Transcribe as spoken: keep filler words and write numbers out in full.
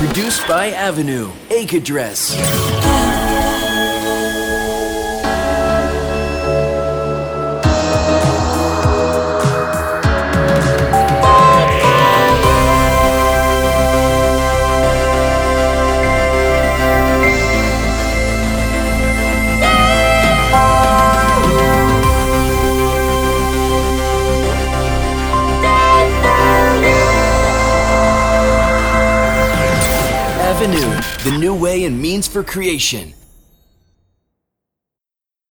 Produced by Avenue, Acadress. Avenue, the new way and means for creation.